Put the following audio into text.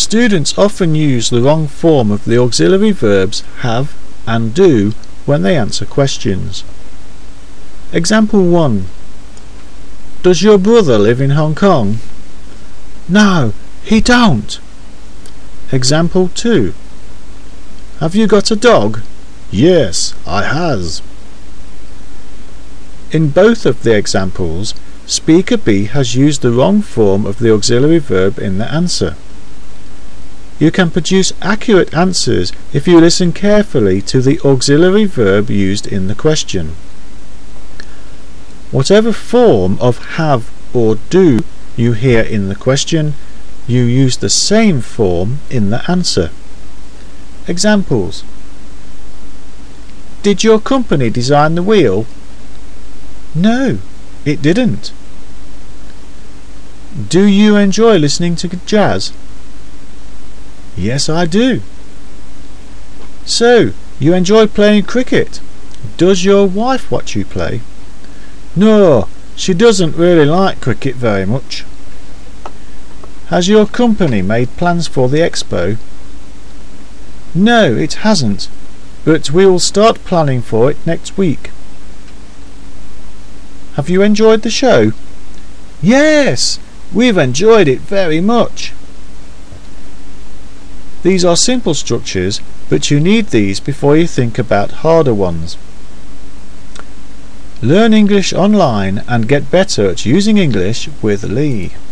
Students often use the wrong form of the auxiliary verbs have and do when they answer questions. Example 1. Does your brother live in Hong Kong? No, he don't. Example 2. Have you got a dog? Yes, I has. In both of the examples, speaker B has used the wrong form of the auxiliary verb in the answer. You can produce accurate answers if you listen carefully to the auxiliary verb used in the question. Whatever form of have or do you hear in the question, you use the same form in the answer. Examples: Did your company design the wheel? No, it didn't. Do you enjoy listening to jazz? Yes, I do. So, you enjoy playing cricket? Does your wife watch you play? No, she doesn't really like cricket very much. Has your company made plans for the expo? No, it hasn't, but we will start planning for it next week. Have you enjoyed the show? Yes, we've enjoyed it very much. These are simple structures, but you need these before you think about harder ones. Learn English online and get better at using English with Lee.